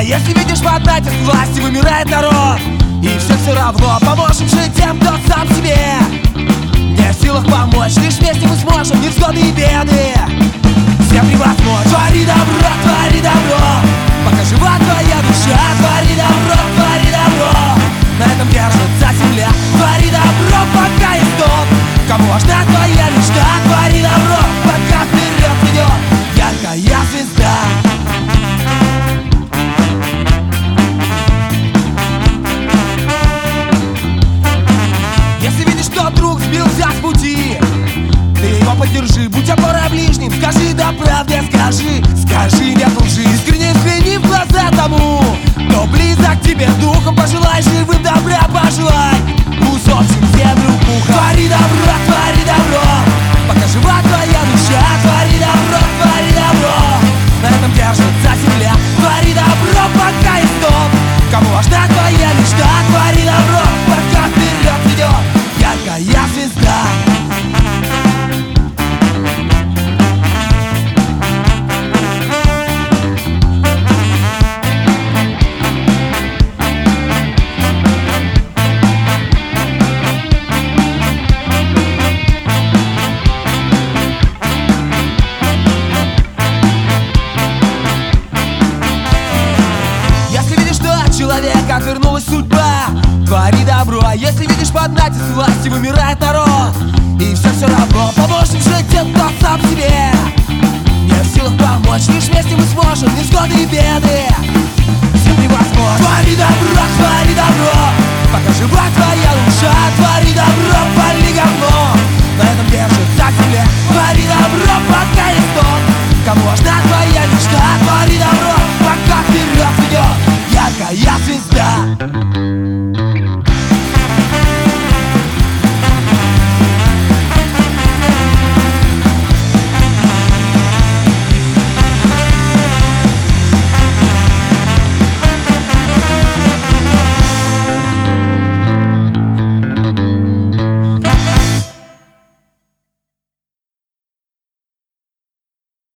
Если видишь, под натиск власти вымирает народ, и все равно поможем же тем, кто сам себе не в силах помочь. Лишь вместе мы сможем невзгоды и беды всем превозмочь. Твори добро, пока жива твоя душа. Твори добро, на этом держится земля. Твори добро, пока есть тот, кому важна твоя мечта. Твори добро, пока вперед ведет яркая звезда. Если видишь, что друг сбился с пути, ты его поддержи, будь опорой ближним. Скажи да правде, скажи нет лжи. Искренне взгляни в глаза тому, кто близок к тебе духом. Пожелай живым добра, пожелай усопшим землю пуха. Твори добро, пока жива твоя душа. Твори добро, на этом держится земля. Твори добро, пока есть тот, кому важна твоя мечта. Твори добро, пока вперед ведет яркая звезда. Человека вернулась судьба, твори добро. А если видишь, под натиск власти вымирает народ, и все равно поможем же тем, кто сам себе не в силах помочь. Лишь вместе мы сможем невзгоды и беды всем превозмочь. Твори добро, пока жива твоя душа.